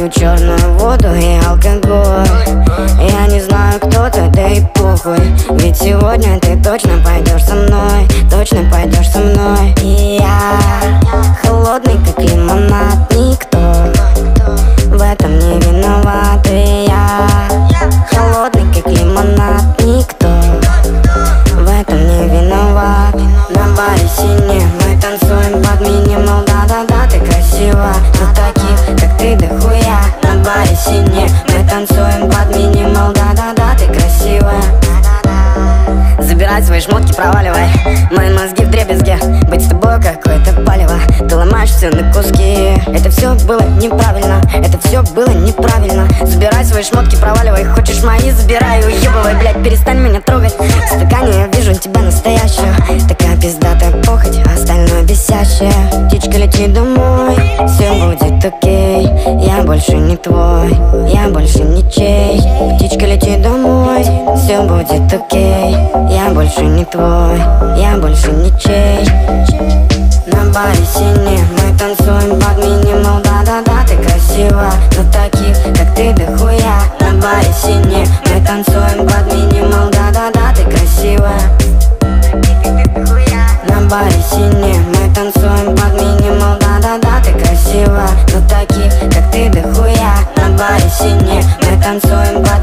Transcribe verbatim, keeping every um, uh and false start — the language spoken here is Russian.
пью черную воду и алкоголь. Я не знаю, кто ты, да и похуй. Ведь сегодня ты точно пойдешь со мной, точно пойдешь со мной. И я холодный, как лимонад. Никто в этом не виноват. И я холодный, как лимонад. Никто в этом не виноват. На баре сине мы танцуем под минимал. Да-да-да, ты красива, но таких, как ты, дохуя. На баре сине мы танцуем под минимал. Да-да-да, ты красивая. Забирай свои шмотки, проваливай. Мои мозги в дребезге. Быть с тобой какое-то палево. Ты ломаешь все на куски. Это все было неправильно, это все было неправильно. Забирай свои шмотки, проваливай. Хочешь мои, забирай, уебывай, блядь, перестань меня трогать. В стакане я вижу тебя настоящую. Такая пиздатая похоть, а остальное бесящее. Птичка, лети домой, все будет окей. Я больше не твой, я больше ничей. Птичка, лети домой, все будет окей. Я больше не твой, я больше ничей. На баре сине мы танцуем под минимал. Да-да-да, ты красива, но таких, как ты, дохуя. На баре сине мы танцуем под минимал. Да-да-да, ты красивая. На баре сине мы танцуем под минимал. Да-да-да, ты красива, но таких, как ты, дохуя. На баре сине мы танцуем под